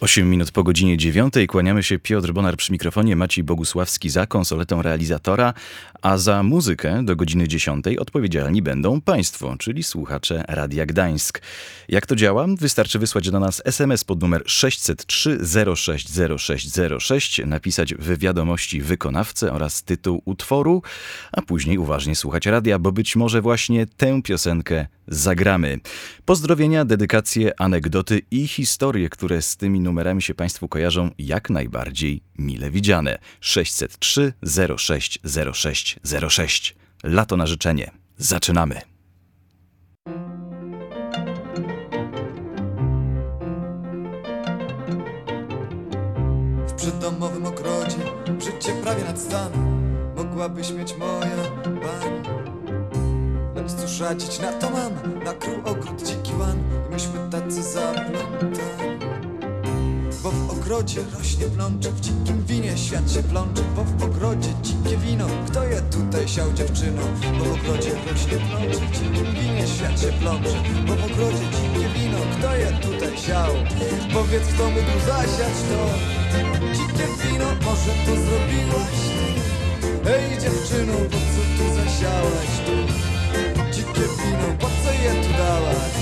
8 minut po godzinie 9. Kłaniamy się. Piotr Bonar przy mikrofonie, Maciej Bogusławski za konsoletą realizatora, a za muzykę do godziny 10 odpowiedzialni będą Państwo, czyli słuchacze Radia Gdańsk. Jak to działa? Wystarczy wysłać do nas SMS pod numer 603 060606, napisać w wiadomości wykonawcę oraz tytuł utworu, a później uważnie słuchać radia, bo być może właśnie tę piosenkę zagramy. Pozdrowienia, dedykacje, anegdoty i historie, które z tymi numerami się Państwu kojarzą, jak najbardziej mile widziane. 603 060606. Lato na życzenie. Zaczynamy. W przydomowym ogrodzie życie prawie nad stan. Mogłabyś mieć moja pani, lecz cóż radzić, na to mam. Nakrył ogród dziki łan i myśmy tacy zaplątani. Bo w ogrodzie rośnie plącze, w dzikim winie świat się plącze. Bo w ogrodzie dzikie wino, kto je tutaj siał, dziewczyno? Bo w ogrodzie rośnie plącze, w dzikim winie świat się plącze. Bo w ogrodzie dzikie wino, kto je tutaj siał? Powiedz, kto mógł zasiać to dzikie wino, może to zrobiłaś ty? Ej dziewczyno, po co tu zasiałaś tu dzikie wino, po co je tu dałaś?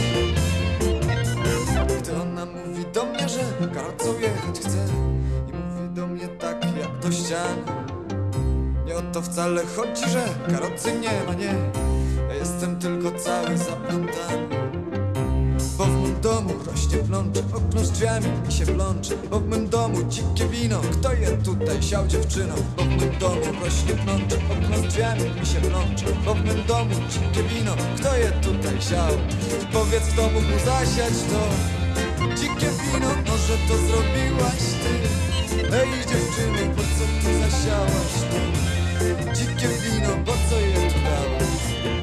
Gdy ona mówi do mnie, że karocą jechać chce i mówi do mnie tak jak do ściany, nie o to wcale chodzi, że karocy nie ma, nie. Ja jestem tylko cały zaplątany. Bo w mym domu rośnie plącze, okno z drzwiami mi się plącze. Bo w mym domu dzikie wino, kto je tutaj siał, dziewczyno? Bo w mym domu rośnie plącze, okno z drzwiami mi się plącze. Bo w mym domu dzikie wino, kto je tutaj siał? Powiedz, kto mógł zasiać to dzikie wino, może to zrobiłaś ty? Ej dziewczyno, po co tu zasiałaś ty dzikie wino, po co je tu dałaś?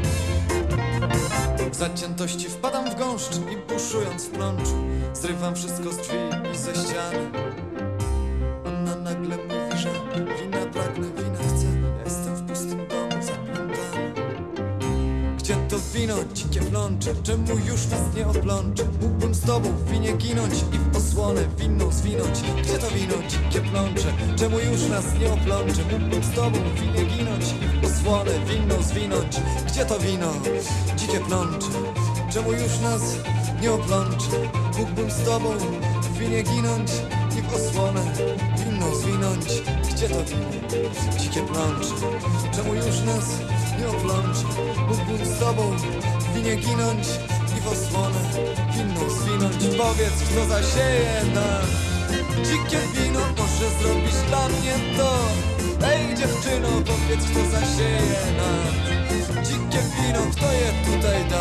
W zaciętości wpadam w gąszcz i buszując w plączu zrywam wszystko z drzwi i ze ściany. Ona nagle mówi, że wina pragnę, wina chcę. Ja jestem w pustym domu zaplątany. Gdzie to wino, dzikie plącze? Czemu już nas nie oplącze? Mógłbym z tobą w winie ginąć i w osłonę winną zwinąć. Gdzie to wino, dzikie plącze? Czemu już nas nie oplącze? Mógłbym z tobą w winie ginąć i w osłonę winną zwinąć. Gdzie to wino, dzikie plącze? Czemu już nas nie oplącze? Mógłbym z tobą w winie ginąć i w osłonę winną zwinąć. Gdzie to wino, dzikie plącze? Czemu już nas nie oplącze? Mógłbym z tobą w winie ginąć i w osłonę winną zwinąć. Powiedz, kto zasieje nam dzikie wino, może zrobisz dla mnie to. Ej dziewczyno, powiedz, kto zasieje nam dzikie wino, kto je tutaj da?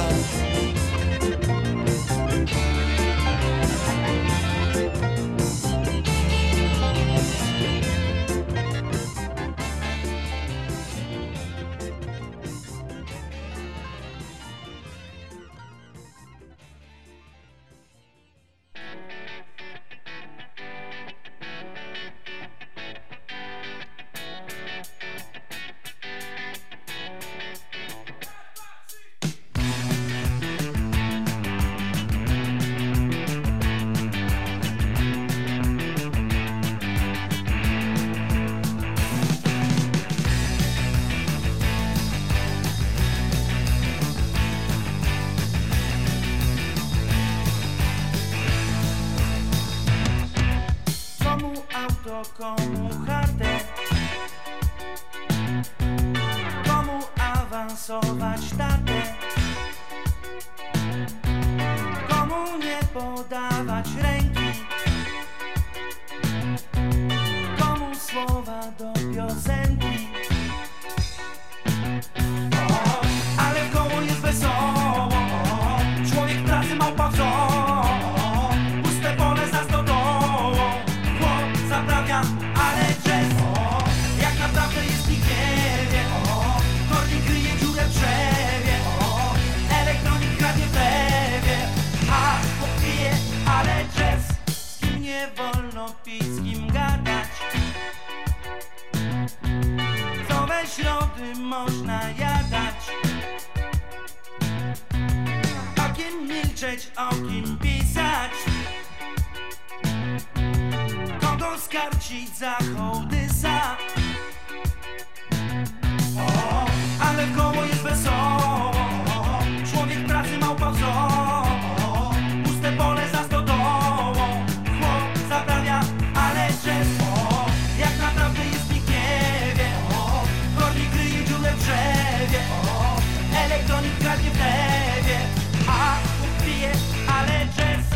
Komu chatę, komu awansować tatę, komu nie podawać ręki, komu słowa do piosenki. Ale w koło jest wesoło, człowiek pracy małpa wzor, puste pole za stodołą, chłop zaprawia, ale jazz, jak naprawdę jest nikt nie wie, kornik kryje dziurę w drzewie, elektronik kradnie w lewie, a popije, ale jazz, z kim nie wolno pić, z kim gadać, co we środy można jadać, o kim milczeć, o kim pisać. karcić za hołdysa. Ale w koło jest wesoło, człowiek pracy małpa wzorą, puste pole za stodołą, chłop zaprawia, ale jazz. Jak naprawdę jest nikt nie wie, kornik kryje dziurę w drzewie, elektronik kradnie w lewie, a chłop pije, ale jazz.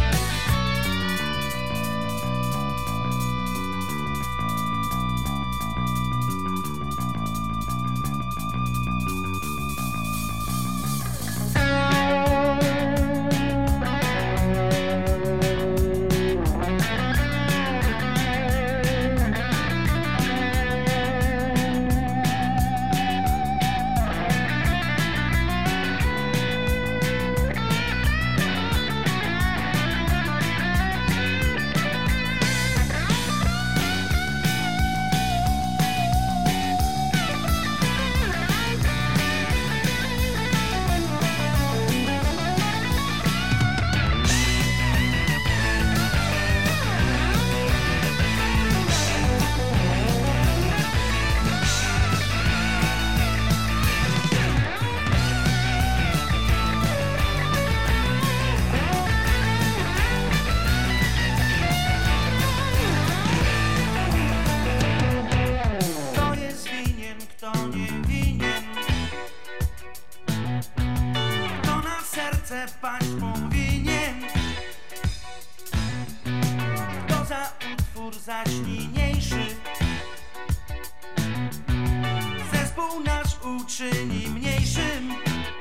Paść powinien, kto za utwór zaś niniejszy zespół nasz uczyni mniejszym.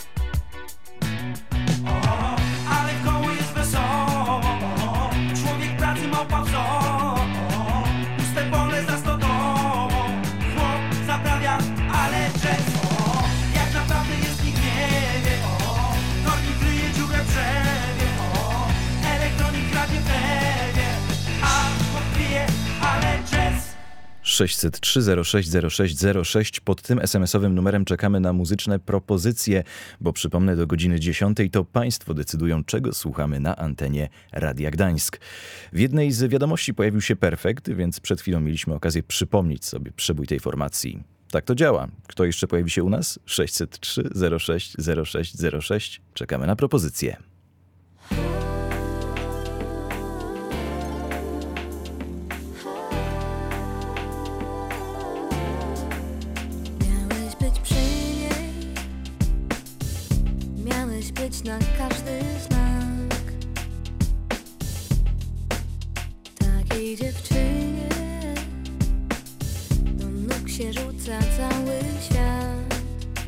Ale w koło jest wesoło, człowiek pracy małpa wzorą, puste pole za stodołą, chłop zaprawia, ale jazz. Jak naprawdę jest nikt nie wie, kornik kryje dziurę w drzewie, elektronik kradnie w lewie, a chłop pije, ale jazz. 603 06 06 06. Pod tym SMS-owym numerem czekamy na muzyczne propozycje, bo przypomnę, do godziny 10 to Państwo decydują, czego słuchamy na antenie Radia Gdańsk. W jednej z wiadomości pojawił się Perfekt, więc przed chwilą mieliśmy okazję przypomnieć sobie przebój tej formacji. Tak to działa. Kto jeszcze pojawi się u nas? 603 06 06 06. Czekamy na propozycje. Miałeś być przy niej, miałeś być na każdy znak. Takiej dziewczynie do nóg się rzuca cały świat.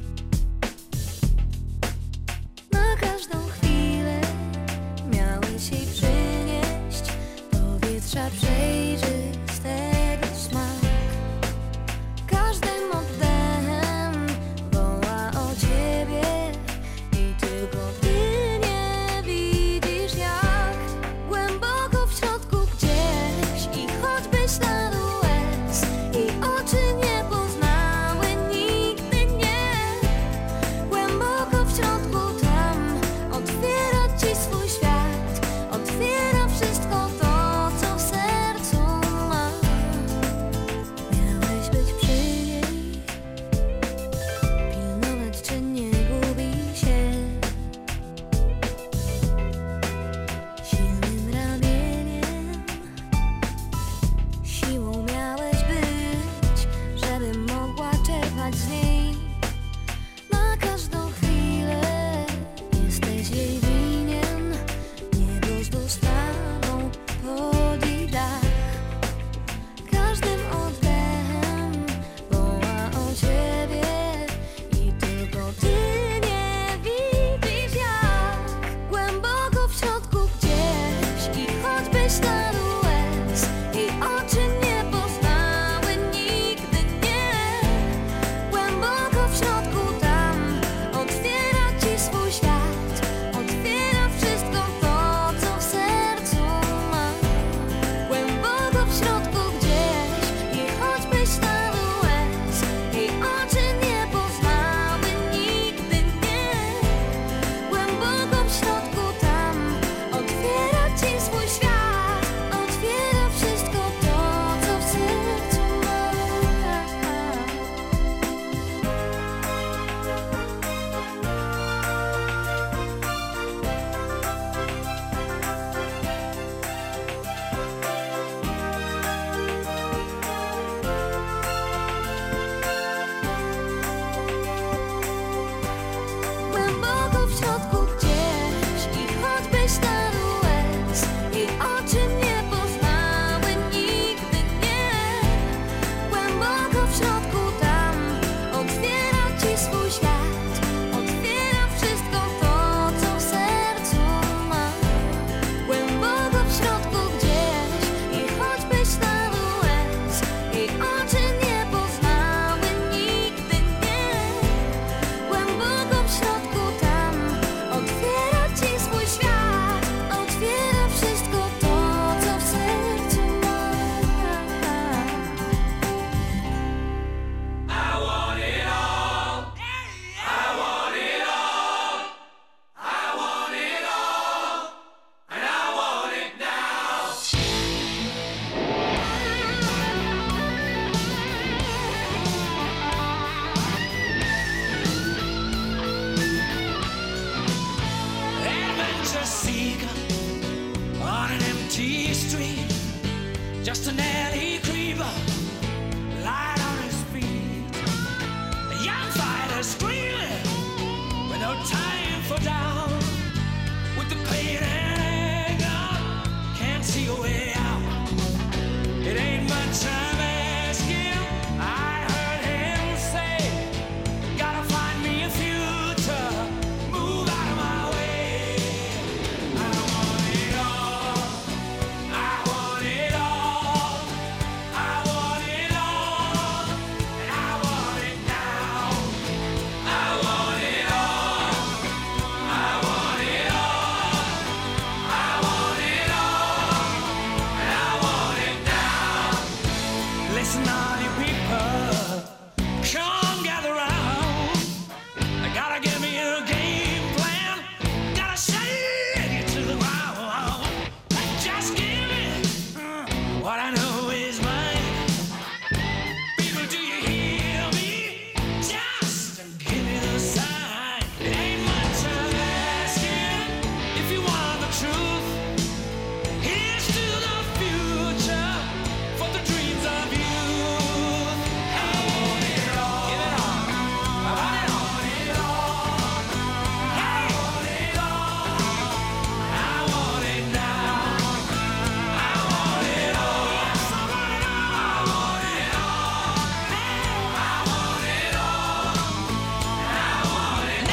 Na każdą chwilę miałeś jej przynieść powietrza przejrzystego smak. Każdym oddechem woła o ciebie i tylko ty nie widzisz, jak głęboko w środku gdzieś i choćbyś na łez i oczy nie poznały nigdy, nie. Głęboko w środku tam otwiera ci swój świat, otwiera wszystko to, co w sercu just an alley creeper, light on his feet. A young fighter screaming with no time for down. With the pain and anger, can't see a way out. It ain't much time asking. I heard him say, gotta find me a future, move out of my way. I want it all, I want it all, I want it all, and I want it now. I want it all, I want it all, I want it all, and I want it now. Listen, all you people, come gather round. I gotta give me a game plan. Gotta shake you to the ground. Just give me what I know is mine. People, do you hear me? Just give me the sign. It ain't much I'm asking. If you want the truth, here's to the future, for the dreams of youth. I want it all. Give it all. I want it all. I want it all. I want it now. I want it all. Yes, I want it all. I want it all. I want it all. I want it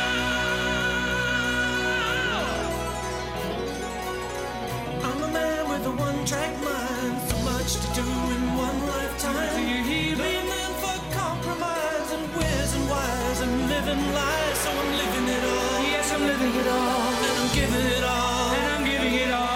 now. I'm a man with a one-track mind, so much to do in one lifetime. Blame them for compromise and where's and whys and living lies. So I'm living it all. Yes, I'm living it all. And I'm giving it all. And I'm giving it all.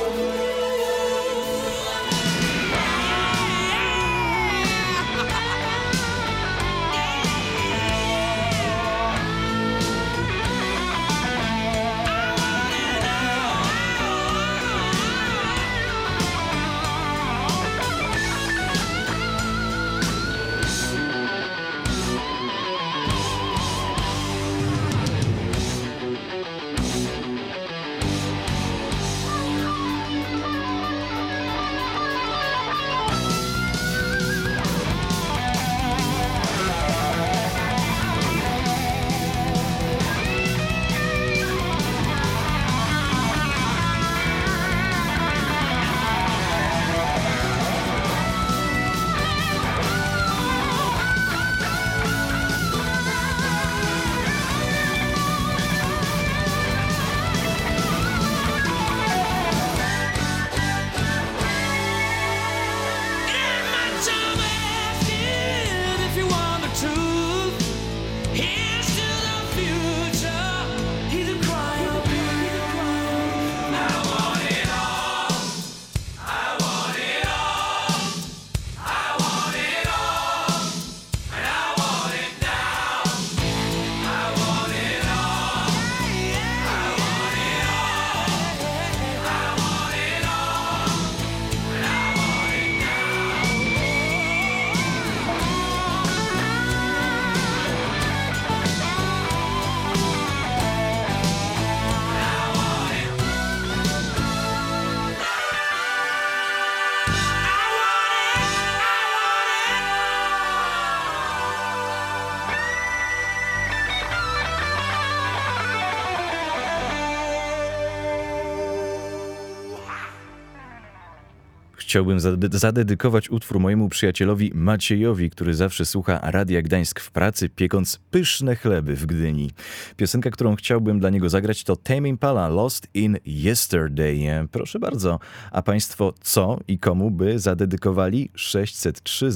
Chciałbym zadedykować utwór mojemu przyjacielowi Maciejowi, który zawsze słucha Radia Gdańsk w pracy, piekąc pyszne chleby w Gdyni. Piosenka, którą chciałbym dla niego zagrać, to Tame Impala, Lost in Yesterday. Proszę bardzo, a państwo co i komu by zadedykowali? 603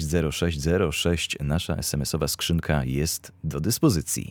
060606. Nasza SMS-owa skrzynka jest do dyspozycji.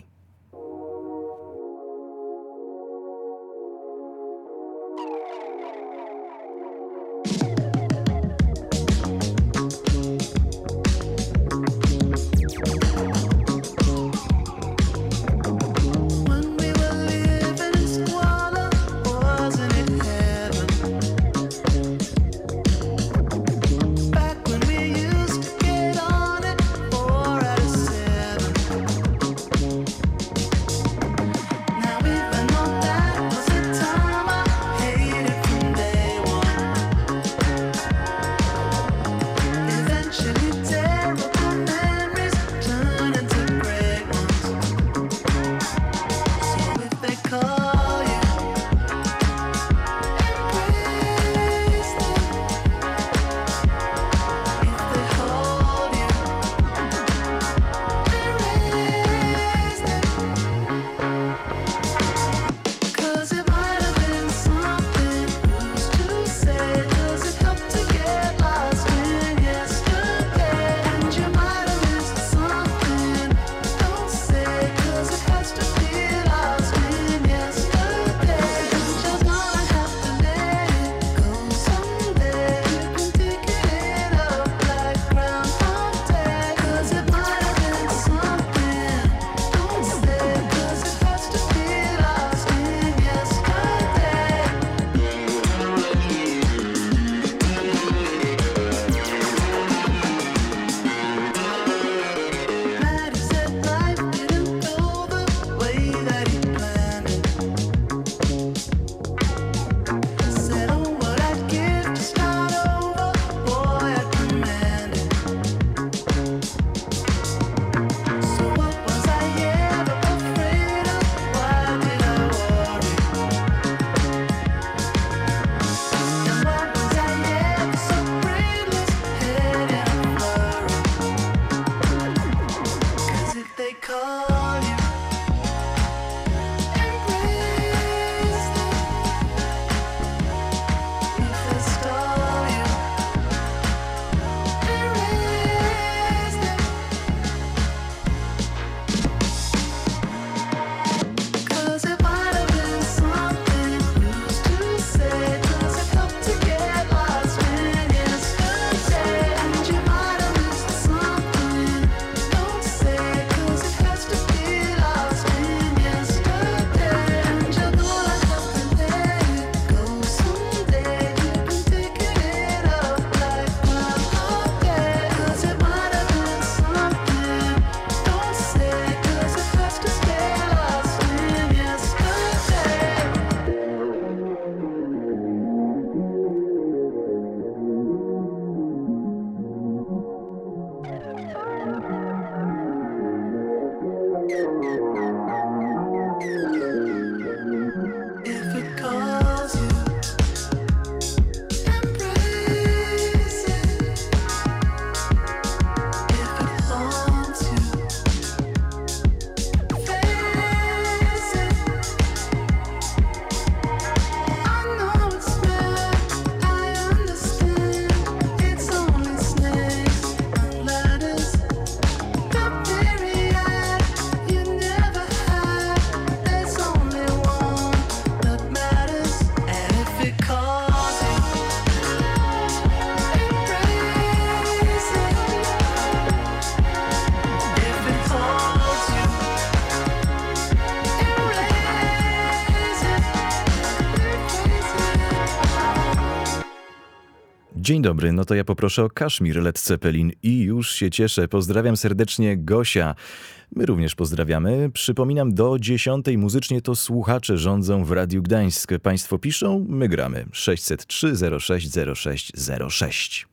Dzień dobry, no to ja poproszę o Kaszmir Led Zeppelin i już się cieszę. Pozdrawiam serdecznie Gosia. My również pozdrawiamy. Przypominam, do 10 muzycznie to słuchacze rządzą w Radiu Gdańsk. Państwo piszą, my gramy. 603 06 06 06.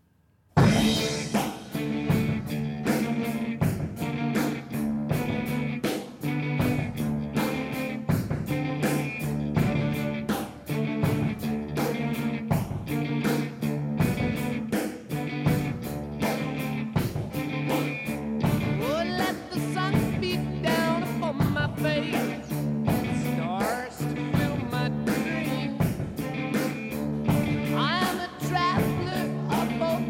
Traveler of both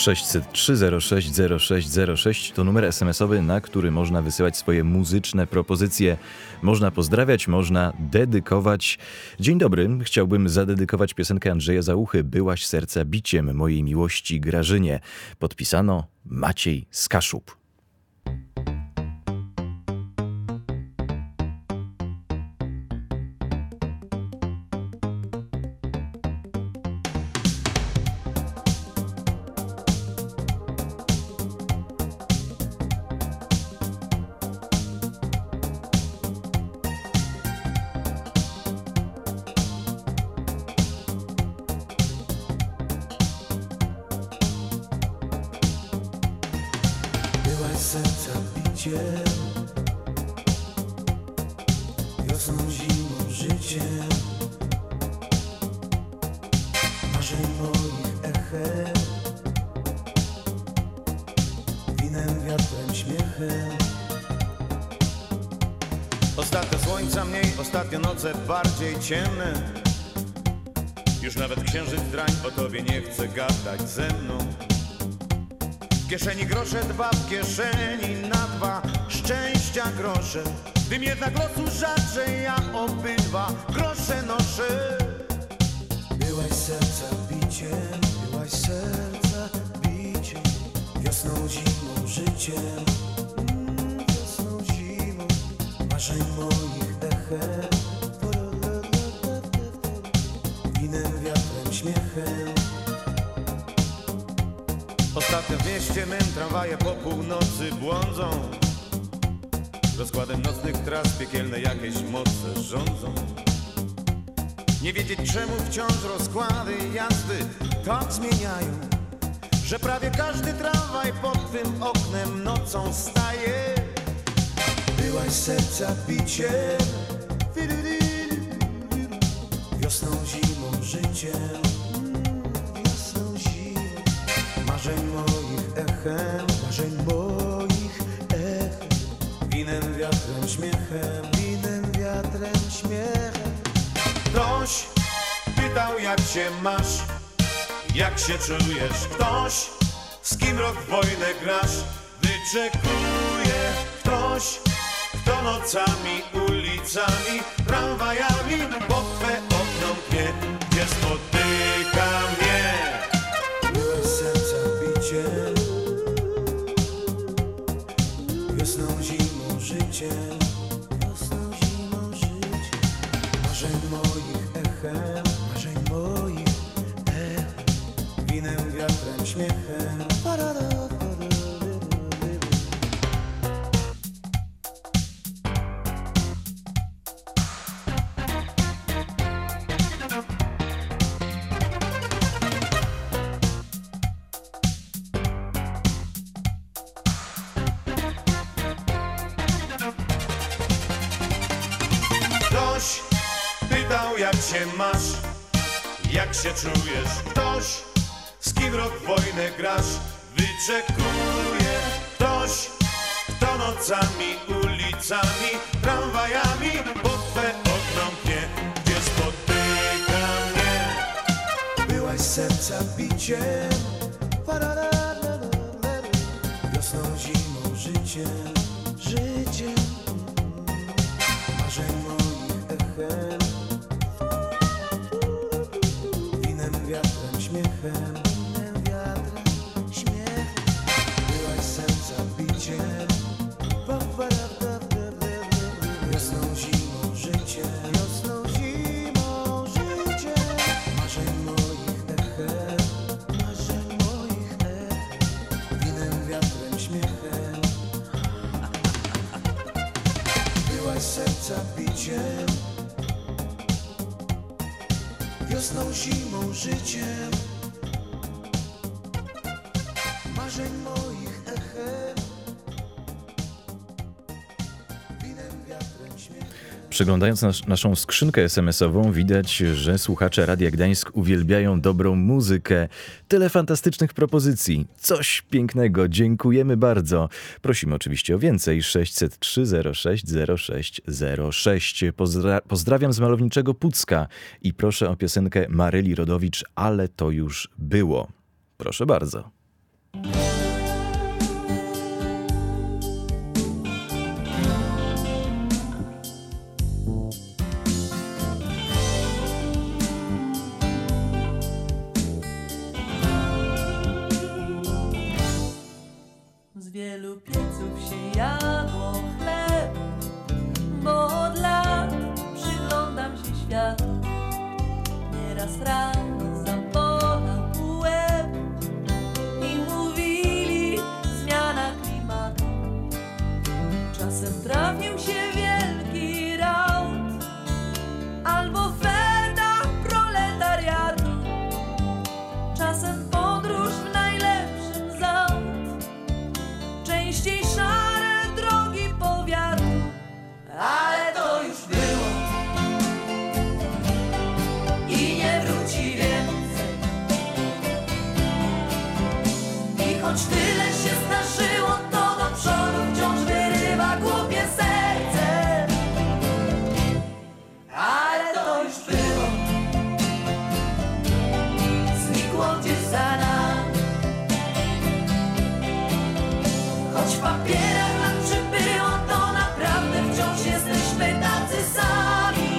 603 06 0606 to numer SMS-owy, na który można wysyłać swoje muzyczne propozycje. Można pozdrawiać, można dedykować. Dzień dobry, chciałbym zadedykować piosenkę Andrzeja Załuchy Byłaś serca biciem mojej miłości Grażynie. Podpisano Maciej z Kaszub. Serca biciem, wiosną, zimą, życiem, marzeń moich echem, winem, wiatrem, śmiechem. Ostatnio słońca mniej, ostatnio noce bardziej ciemne. Już nawet księżyc drań o tobie nie chce gadać ze mną. W kieszeni grosze dwa, w kieszeni na dwa, szczęścia grosze. Gdym jednak losu rzadrzej, ja obydwa grosze noszę. Byłaś serca biciem, byłaś serca biciem, wiosną, zimą, życiem, wiosną, zimą, marzeń moich echem, winem, wiatrem, śmiechem. Ostatnio w mieście mym tramwaje po północy błądzą. Rozkładem nocnych tras piekielne jakieś moce rządzą. Nie wiedzieć czemu wciąż rozkłady jazdy tak zmieniają, że prawie każdy tramwaj pod twym oknem nocą staje. Byłaś serca biciem, wiosną, zimą, życiem, wiosną, zimą, marzeń moich echem, marzeń moich echem, winem, wiatrem, śmiechem, winem, wiatrem, śmiechem. Ktoś pytał jak się masz, jak się czujesz. Ktoś, z kim rok w wojnę grasz, wyczekuje. Ktoś, kto nocami, ulicami, tramwajami pod twe okno mknie, gdzie spotyka mnie. Byłaś serca biciem, wiosną, zimą, życiem, wiosną, zimą, życiem, marzeń moich echem, marzeń moich echem, winem, wiatrem, śmiechem. Ktoś pytał jak się masz, jak się czujesz. Ktoś, z kim rok w wojnę grasz, wyczekuje. Ktoś, kto nocami, ulicami, tramwajami pod twe okno mknie, gdzie spotyka mnie. Byłaś serca biciem, wiosną, zimą, życiem, życiem, marzeń moich echem, winem, wiatrem, śmiechem, winem, wiatrem, śmiechem. Byłaś serca biciem, wiosną, zimą, życiem, wiosną, zimą, życiem, marzeń moich echem, marzeń moich echem, winem, wiatrem, śmiechem. Byłaś serca biciem, wiosną, zimą, życiem, marzeń moich echem, winem, wiatrem, śmiechem. Przeglądając naszą skrzynkę SMS-ową, widać, że słuchacze Radia Gdańsk uwielbiają dobrą muzykę. Tyle fantastycznych propozycji. Coś pięknego. Dziękujemy bardzo. Prosimy oczywiście o więcej. 603 06 06 06. Pozdrawiam z malowniczego Pucka i proszę o piosenkę Maryli Rodowicz, Ale to już było. Proszę bardzo. Z wielu pieców się jadło chleb, bo od lat przyglądam się światu. Nieraz rano zabolał łeb i mówili zmiana klimatu. Czasem trafił się wielki raut albo feta proletariatu. Czasem podróż w najlepszym z aut, częściej szare drogi powiatu, ale to już było i nie wróci więcej. I choć tyle się zdarzyło, to do przodu wciąż wyrywa głupie serce, ale to już było, znikło gdzieś za nami. Choć w papierach nam przybyło, to naprawdę wciąż jesteśmy tacy sami.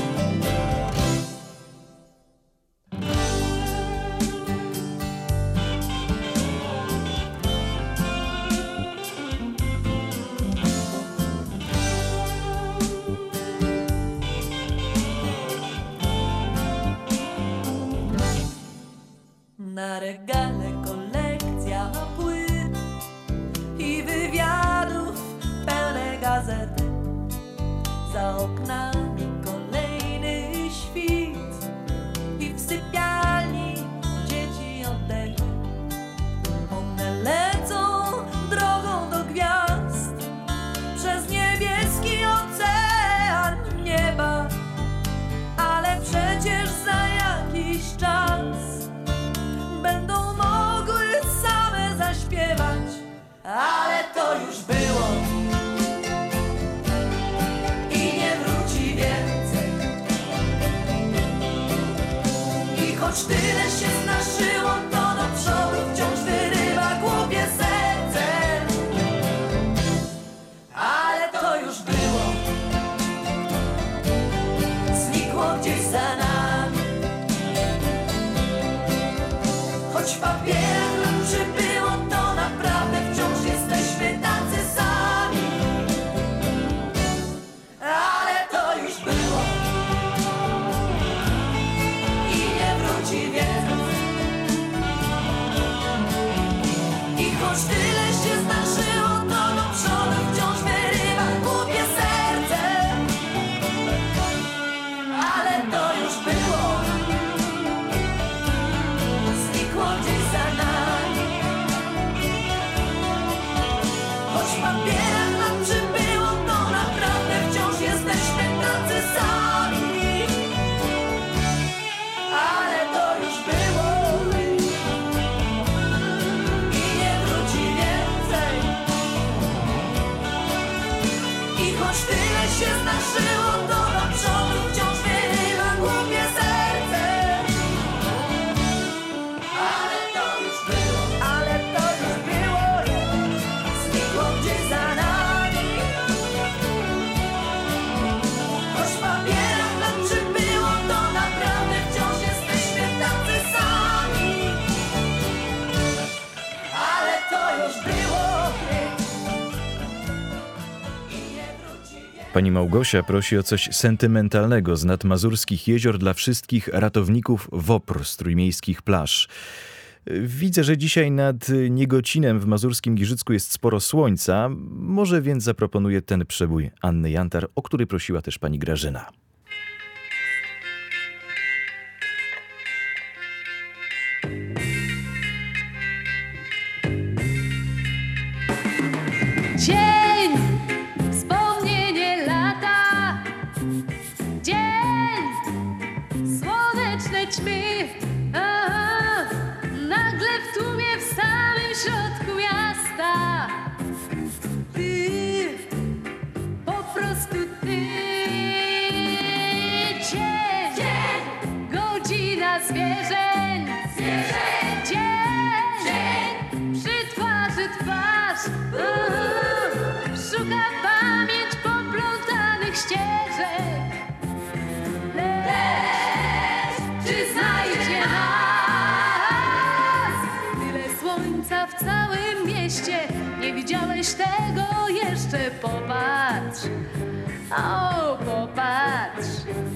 Na regale kolekcja płyt i wywiadów pełne gazety. Za oknami kolejny świt i w sypialni dzieci oddechu. One lecą drogą do gwiazd przez niebieski ocean nieba, ale przecież za jakiś czas będą mogły same zaśpiewać, ale to już było i nie wróci więcej. I choć tyle się zdarzyło, to do przodu wciąż wyrywa głupie serce, ale to już było, znikło gdzieś za nami. Choć w papierach nam przybyło, to naprawdę wciąż jesteśmy tacy sami, ale to już było i nie wróci więcej. I choć tyle się zdarzyło, to do przodu wciąż wyrywa głupie serce, ale to już było, znikło gdzieś za nami. Choć w papierach nam przybyło, to naprawdę wciąż jesteśmy tacy sami, ale to już było i nie wróci więcej. I choć tyle się zdarzyło, to do przodu wciąż wyrywa głupie serce, ale to już było, znikło gdzieś za nami. Choć w papierach nam przybyło, to naprawdę wciąż jesteśmy tacy sami, ale to już było i nie wróci więcej. Pani Małgosia prosi o coś sentymentalnego z nad mazurskich jezior dla wszystkich ratowników WOPR z trójmiejskich plaż. Widzę, że dzisiaj nad Niegocinem w mazurskim Giżycku jest sporo słońca. Może więc zaproponuję ten przebój Anny Jantar, o który prosiła też pani Grażyna. Dzień, wspomnienie lata. Dzień, słoneczne ćmy. Aha, nagle w tłumie, w samym środku miasta. Ty, po prostu ty. Dzień, godzina zwierzeń. Dzień, tego jeszcze, popatrz. O, popatrz.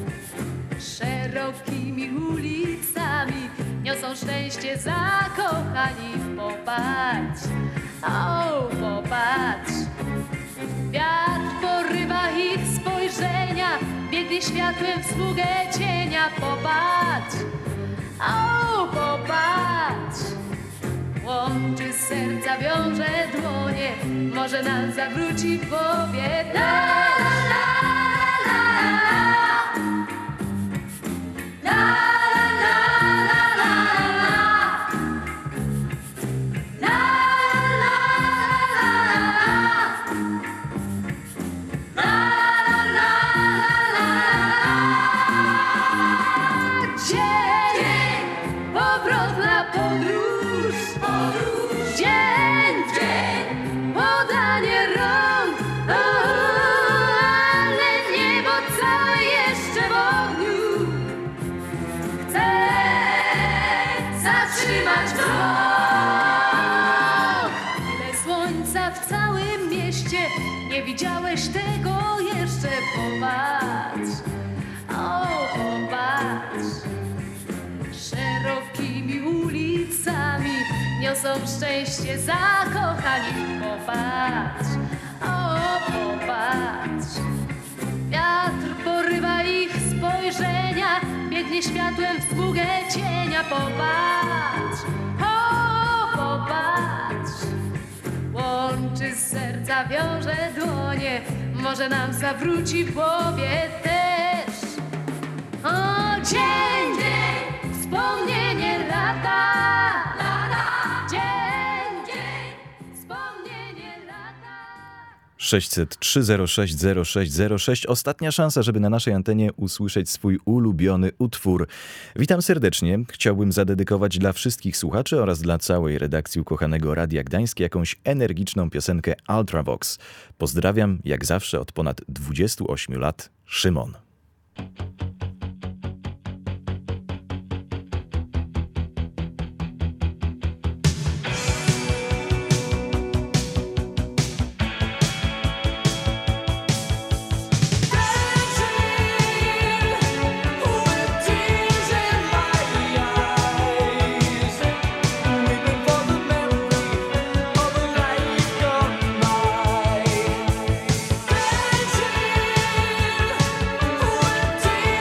Szerokimi ulicami niosą szczęście zakochani, popatrz. O, popatrz. Wiatr porywa ich spojrzenia, biegnie światłem w sługę cienia, popatrz. O, popatrz. Łączy serca, wiąże dłonie, może nam zawróci w głowie. La, la, la, la, la, la, la, la, la, powrotna podróż, dzień, podanie rąk, ale niebo całe jeszcze w ogniu chce zatrzymać krok. Tyle słońca w całym mieście, nie widziałeś tego jeszcze, popatrz, o, popatrz. Szerokimi ulicami niosą szczęście zakochani, popatrz, o, popatrz. Wiatr porywa ich spojrzenia, biegnie światłem w sługę cienia, popatrz, o, popatrz. Łączy serca, wiąże dłonie, może nam zawróci w głowie też. O, dzień, wspomnienie lata, dzień, wspomnienie lata. 600 306 0606. Ostatnia szansa, żeby na naszej antenie usłyszeć swój ulubiony utwór. Witam serdecznie. Chciałbym zadedykować dla wszystkich słuchaczy oraz dla całej redakcji ukochanego Radia Gdańsk jakąś energiczną piosenkę Ultravox. Pozdrawiam, jak zawsze, od ponad 28 lat, Szymon. Dancing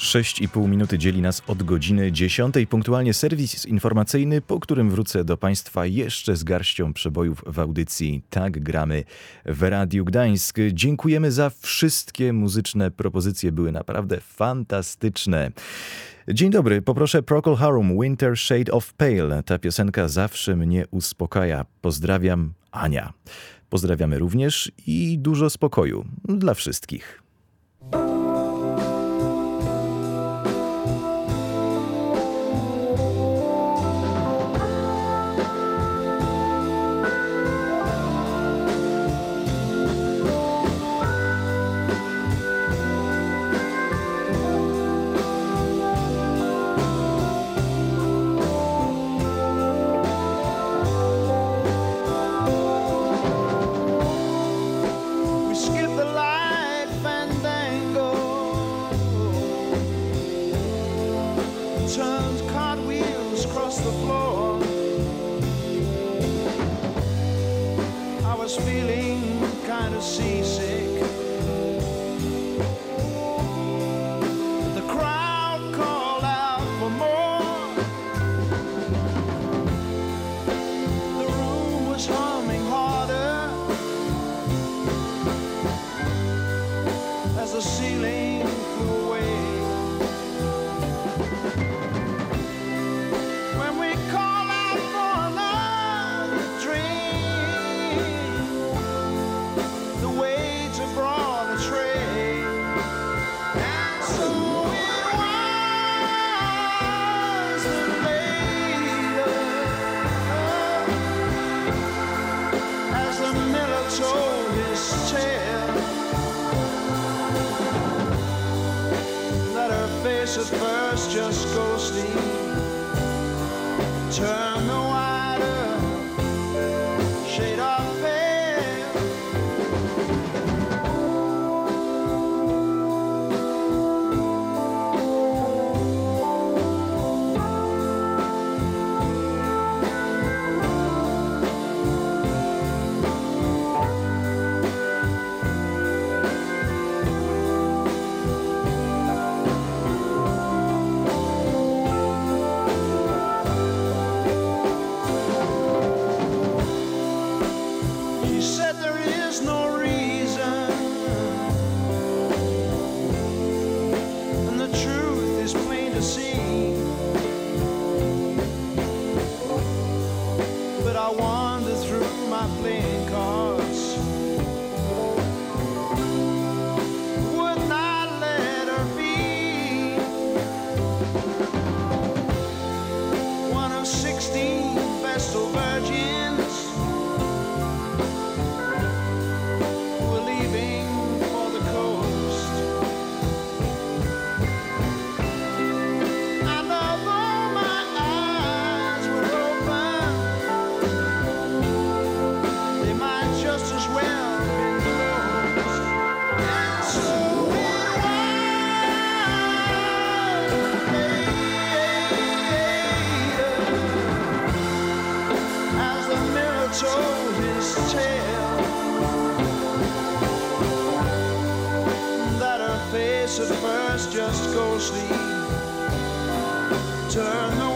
6,5 minuty dzieli nas od godziny 10. Punktualnie serwis informacyjny, po którym wrócę do Państwa jeszcze z garścią przebojów w audycji Tak gramy w Radiu Gdańsk. Dziękujemy za wszystkie muzyczne propozycje, były naprawdę fantastyczne. Dzień dobry, poproszę Procol Harum, Winter Shade of Pale. Ta piosenka zawsze mnie uspokaja. Pozdrawiam, Ania. Pozdrawiamy również i dużo spokoju dla wszystkich. At first just go sleep, turn the